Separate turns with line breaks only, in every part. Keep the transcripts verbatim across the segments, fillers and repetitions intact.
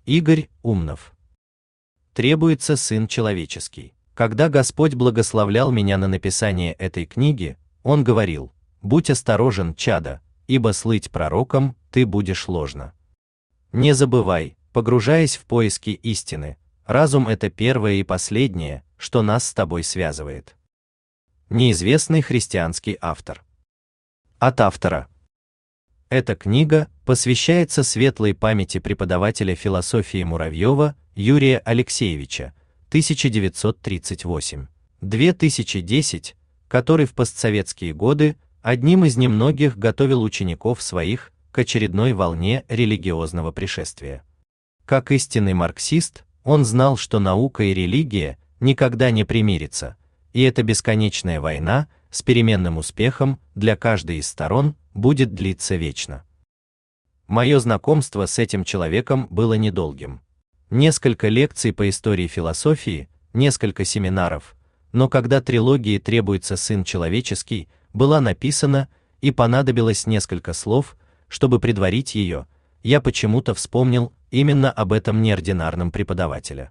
Игорь Умнов. Требуется Сын Человеческий. Когда Господь благословлял меня на написание этой книги, Он говорил: «Будь осторожен, чадо, ибо слыть пророком ты будешь ложно». Не забывай, погружаясь в поиски истины, разум — это первое и последнее, что нас с тобой связывает. Неизвестный христианский автор. От автора. Эта книга посвящается светлой памяти преподавателя философии Муравьева Юрия Алексеевича тысяча девятьсот тридцать восемь — две тысячи десятый, который в постсоветские годы одним из немногих готовил учеников своих к очередной волне религиозного пришествия. Как истинный марксист, он знал, что наука и религия никогда не примирятся, и эта бесконечная война с переменным успехом для каждой из сторон будет длиться вечно. Мое знакомство с этим человеком было недолгим. Несколько лекций по истории философии, несколько семинаров, но когда трилогии «Требуется Сын Человеческий» была написана и понадобилось несколько слов, чтобы предварить ее, я почему-то вспомнил именно об этом неординарном преподавателе.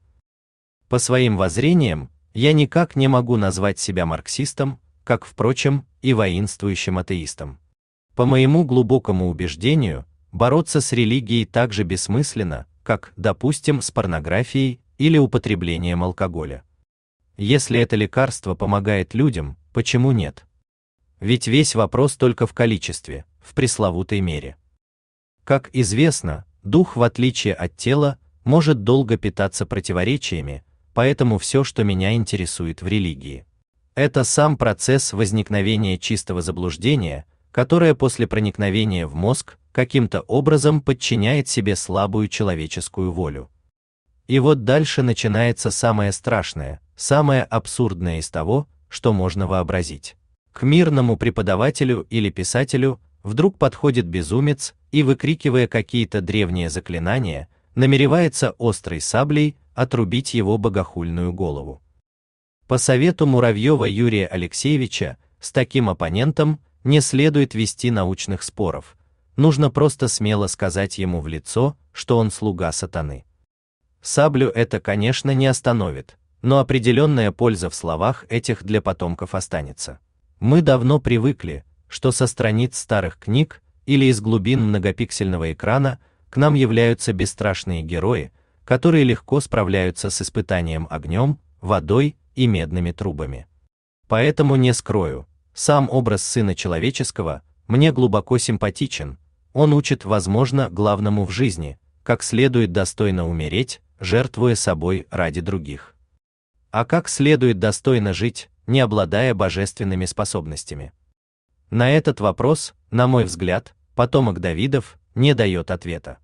По своим воззрениям, я никак не могу назвать себя марксистом, как, впрочем, и воинствующим атеистом. По моему глубокому убеждению, бороться с религией так же бессмысленно, как, допустим, с порнографией или употреблением алкоголя. Если это лекарство помогает людям, почему нет? Ведь весь вопрос только в количестве, в пресловутой мере. Как известно, дух, в отличие от тела, может долго питаться противоречиями, поэтому все, что меня интересует в религии, это сам процесс возникновения чистого заблуждения, которое после проникновения в мозг каким-то образом подчиняет себе слабую человеческую волю. И вот дальше начинается самое страшное, самое абсурдное из того, что можно вообразить. К мирному преподавателю или писателю вдруг подходит безумец и, выкрикивая какие-то древние заклинания, намеревается острой саблей отрубить его богохульную голову. По совету Муравьева Юрия Алексеевича, с таким оппонентом не следует вести научных споров, нужно просто смело сказать ему в лицо, что он слуга сатаны. Саблю это, конечно, не остановит, но определенная польза в словах этих для потомков останется. Мы давно привыкли, что со страниц старых книг или из глубин многопиксельного экрана к нам являются бесстрашные герои, которые легко справляются с испытанием огнем, водой и медными трубами. Поэтому не скрою, сам образ Сына Человеческого мне глубоко симпатичен, он учит, возможно, главному в жизни, как следует достойно умереть, жертвуя собой ради других. А как следует достойно жить, не обладая божественными способностями? На этот вопрос, на мой взгляд, потомок Давидов не дает ответа.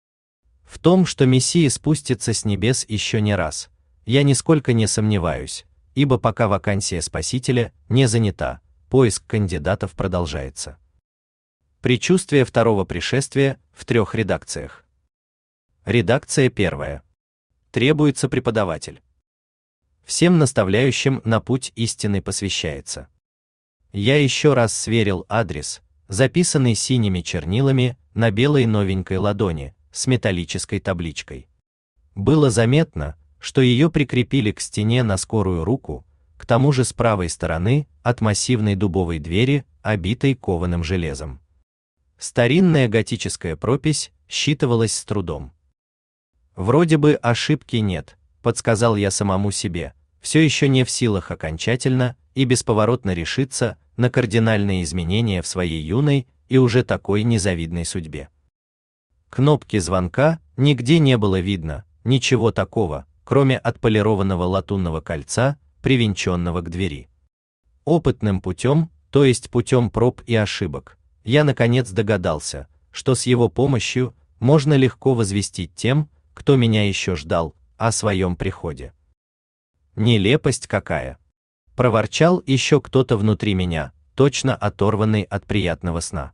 В том, что Мессия спустится с небес еще не раз, я нисколько не сомневаюсь, ибо пока вакансия Спасителя не занята, поиск кандидатов продолжается. Предчувствие второго пришествия в трех редакциях. Редакция первая. Требуется преподаватель. Всем наставляющим на путь истины посвящается. Я еще раз сверил адрес, записанный синими чернилами на белой новенькой ладони с металлической табличкой. Было заметно, что ее прикрепили к стене на скорую руку, к тому же с правой стороны от массивной дубовой двери, обитой кованым железом. Старинная готическая пропись считывалась с трудом. Вроде бы ошибки нет, подсказал я самому себе, все еще не в силах окончательно и бесповоротно решиться на кардинальные изменения в своей юной и уже такой незавидной судьбе. Кнопки звонка нигде не было видно, ничего такого, кроме отполированного латунного кольца, привинченного к двери. Опытным путем, то есть путем проб и ошибок, я наконец догадался, что с его помощью можно легко возвестить тем, кто меня еще ждал, о своем приходе. Нелепость какая! Проворчал еще кто-то внутри меня, точно оторванный от приятного сна.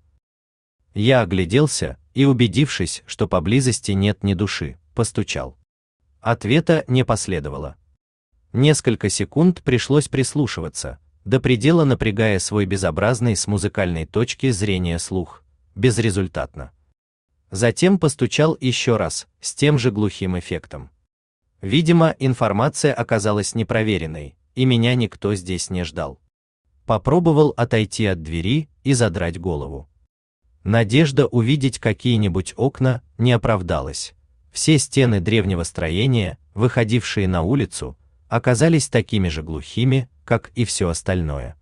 Я огляделся и, убедившись, что поблизости нет ни души, постучал. Ответа не последовало. Несколько секунд пришлось прислушиваться, до предела напрягая свой безобразный с музыкальной точки зрения слух, безрезультатно. Затем постучал еще раз, с тем же глухим эффектом. Видимо, информация оказалась непроверенной, и меня никто здесь не ждал. Попробовал отойти от двери и задрать голову. Надежда увидеть какие-нибудь окна не оправдалась. Все стены древнего строения, выходившие на улицу, оказались такими же глухими, как и все остальное.